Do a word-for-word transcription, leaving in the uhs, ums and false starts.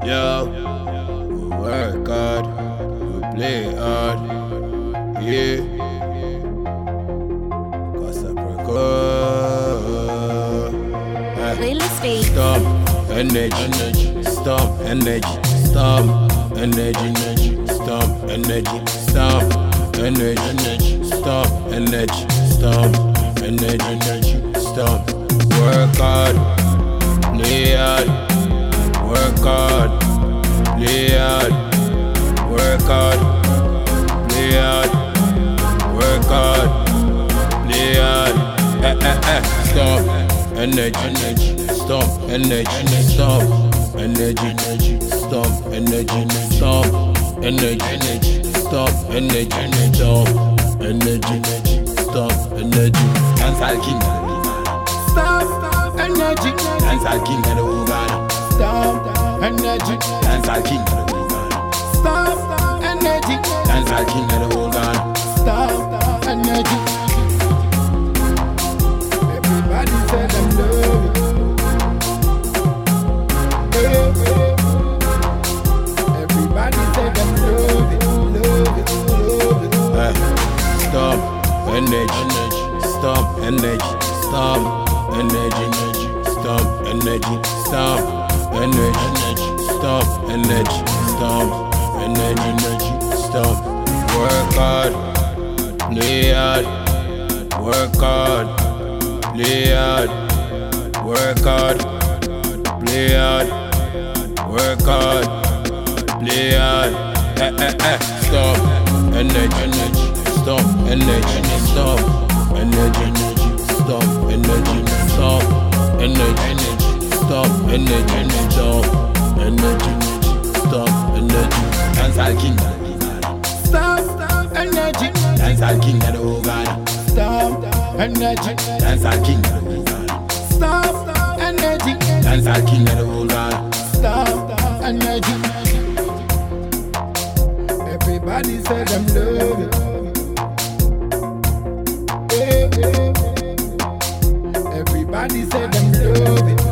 Yo, we work hard, we play hard, yeah. Cause I Playlist feed. Stop, energy, energy, stop, energy, stop, energy, energy, stop, energy, stop, energy, energy, stop, energy, stop, energy, energy, stop. Work hard, play hard, work hard, play hard, work hard, play hard, work hard, play hard, eh, eh, eh, stop. Energy, energy, stop, energy, stop, energy, energy, stop, energy, stop, energy, energy, stop, energy, stop, energy, energy, stop, energy. Dancehall king, Stop, energy, dancehall king, and the Uganda. stop, energy, Dancehall king, and the Uganda. stop, energy, Dancehall king, and the Uganda. stop, energy. Everybody say them love it. Hey, hey. Everybody say them love it, love it, love it. Eh, stop, energy, energy, stop, energy, stop, energy, energy, stop, energy, stop, energy, energy, stop, energy, stop, energy, energy, stop. Work hard, play hard, work hard, play hard, work hard, play hard, work hard, play hard, eh, eh, eh, stop, energy, energy, stop, energy, stop, energy, energy, stop, energy, stop, energy, energy, stop, energy, stop, energy, energy, stop, energy. Dancehall king, Stop, energy, dancehall king, and the Uganda. stop, energy, Dancehall king, and the Uganda. stop, energy, Dancehall king, and the Uganda. stop, energy. Everybody say them love it. Hey, hey. Everybody say them love it.